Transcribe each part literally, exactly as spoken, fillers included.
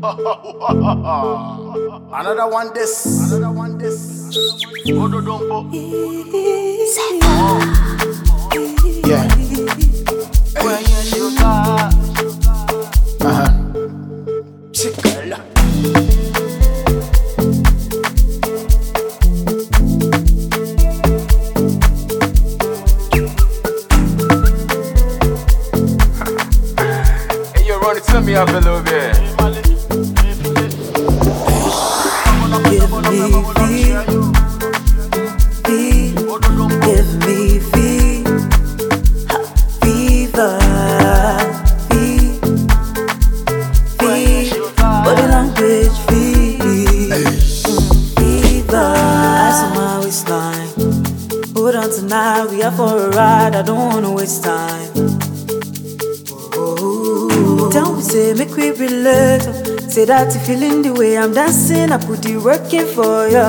Another one this. Another one this. Ododumbo. Yeah. When you shoot uh-huh. Chickala. Hey, you run it to me up a little bit. Give me feel, feel, give me feel, fever, feel, feel, body language, feel, fever. Eyes on my waistline, hold on tonight, we are for a ride, I don't wanna waste time. Oh, don't say make we relate. Say that you feeling the way I'm dancing, I put the work in for you.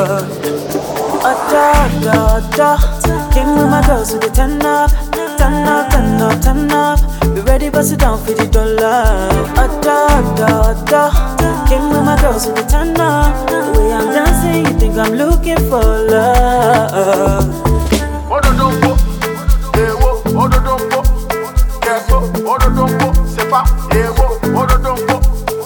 Ada, ada, ada. Came with my girls with the turn up, turn up, turn up, turn up. We ready, bust it down for the dollar. Ada, ada, ada. Came with my girls with the turn up. The way I'm dancing, you think I'm looking for love. Ododumbo, ewo, ododumbo, kefo, ododumbo, sepa, ewo, ododumbo.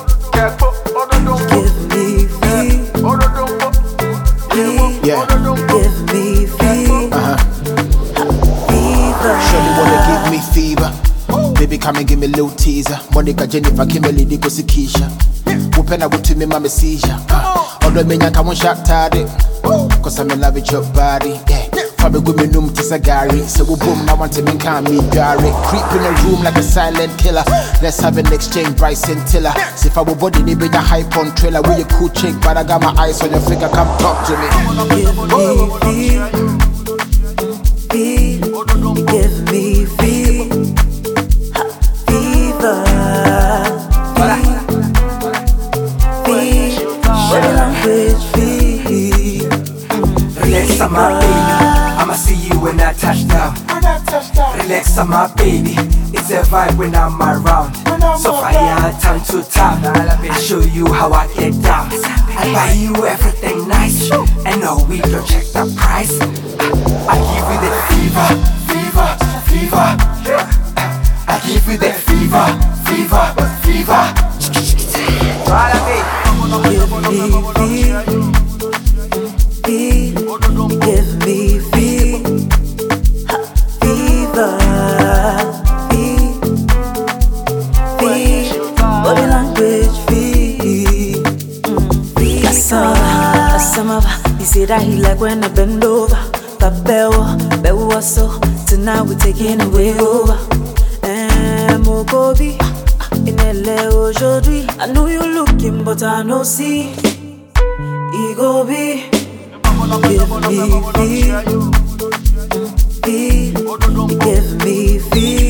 Give me feel, yeah. Give me feel, uh-huh. Fever. Surely wanna give me fever. Baby, come and give me a little teaser. Monica, Jennifer, Kimberly, Digo, Sikisha. Whooping I to me, mama seizure. Although me, I can't shot tardy. Cause I'm in love with your body, yeah. Fabi with me noom tis a Gary. So we boom, now want to me can't meet Gary. Creep in a room like a silent killer. Let's have an exchange, Bryson Tiller. See if I will body, they be a hype on trailer. We a cool chick, but I got my eyes on your figure, come talk to me. Give me feel, feel, give me feel, fever, feel, feel, body language, feel. Relax, I'm my baby. I'ma see you when I touch down. Relax, I'm my baby. It's a vibe when I'm around. So fire, time to time. I show you how I get down. I buy you everything nice, and no, we don't check the price. I give you the fever, fever, fever. I give you the fever, fever, fever. Give me feel, feel, give me feel, fever, feel, feel, body language, feel, feel. Asama, asama, he said that he like when I bend over. Kabewo, bewo so, tonight we taking away over. Eh, Mokobi, in L A aujourd'hui. I know you looking, but I no see. Ego be. Give me feel, feel, give me feel.